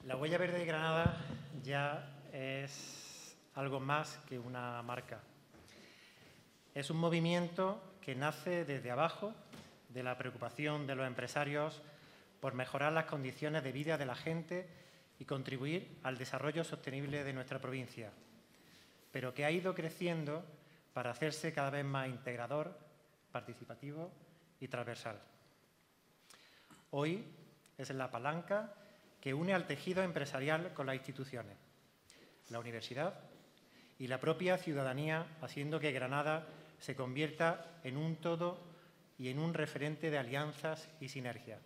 La Huella Verde de Granada ya es algo más que una marca. Es un movimiento que nace desde abajo, de la preocupación de los empresarios por mejorar las condiciones de vida de la gente y contribuir al desarrollo sostenible de nuestra provincia, pero que ha ido creciendo para hacerse cada vez más integrador, participativo y transversal. Hoy es la palanca que une al tejido empresarial con las instituciones, la universidad y la propia ciudadanía, haciendo que Granada se convierta en un todo y en un referente de alianzas y sinergias.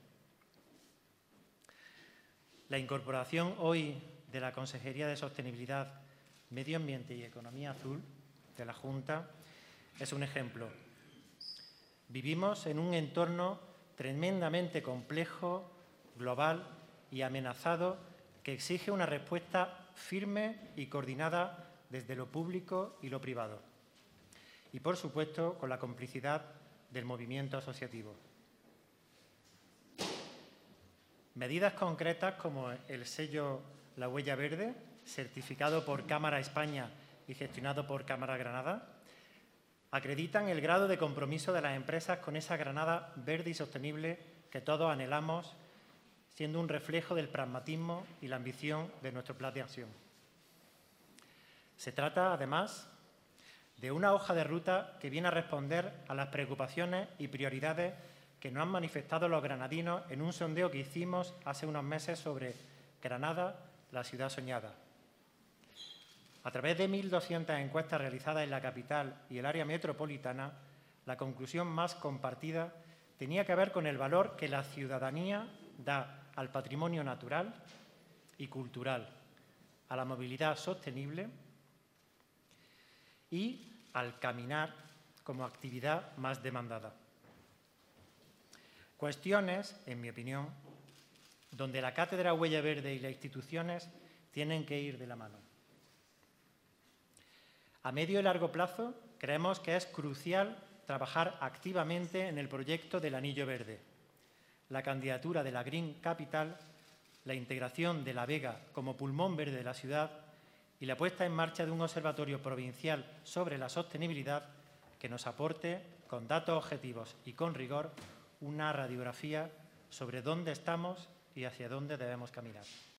La incorporación hoy de la Consejería de Sostenibilidad, Medio Ambiente y Economía Azul de la Junta es un ejemplo. Vivimos en un entorno tremendamente complejo, global y amenazado que exige una respuesta firme y coordinada desde lo público y lo privado. Y, por supuesto, con la complicidad del movimiento asociativo. Medidas concretas como el sello La Huella Verde, certificado por Cámara España y gestionado por Cámara Granada, acreditan el grado de compromiso de las empresas con esa Granada verde y sostenible que todos anhelamos, siendo un reflejo del pragmatismo y la ambición de nuestro plan de acción. Se trata, además, de una hoja de ruta que viene a responder a las preocupaciones y prioridades que nos han manifestado los granadinos en un sondeo que hicimos hace unos meses sobre Granada, la ciudad soñada. A través de 1.200 encuestas realizadas en la capital y el área metropolitana, la conclusión más compartida tenía que ver con el valor que la ciudadanía da al patrimonio natural y cultural, a la movilidad sostenible y al caminar como actividad más demandada. Cuestiones, en mi opinión, donde la Cátedra Huella Verde y las instituciones tienen que ir de la mano. A medio y largo plazo, creemos que es crucial trabajar activamente en el proyecto del Anillo Verde, la candidatura de la Green Capital, la integración de La Vega como pulmón verde de la ciudad y la puesta en marcha de un observatorio provincial sobre la sostenibilidad que nos aporte, con datos objetivos y con rigor, una radiografía sobre dónde estamos y hacia dónde debemos caminar.